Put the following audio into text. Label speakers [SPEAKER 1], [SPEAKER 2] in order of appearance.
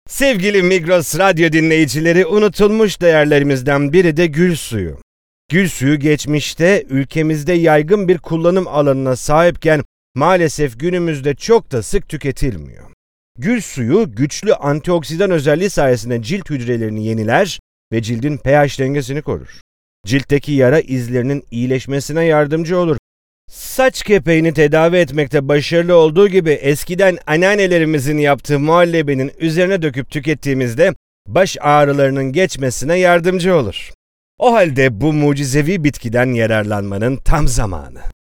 [SPEAKER 1] Sevgili Migros Radyo dinleyicileri, unutulmuş değerlerimizden biri de gül suyu. Gül suyu geçmişte ülkemizde yaygın bir kullanım alanına sahipken maalesef günümüzde çok da sık tüketilmiyor. Gül suyu güçlü antioksidan özelliği sayesinde cilt hücrelerini yeniler ve cildin pH dengesini korur. Ciltteki yara izlerinin iyileşmesine yardımcı olur. Saç kepeğini tedavi etmekte başarılı olduğu gibi eskiden anneannelerimizin yaptığı muhallebinin üzerine döküp tükettiğimizde baş ağrılarının geçmesine yardımcı olur. O halde bu mucizevi bitkiden yararlanmanın tam zamanı.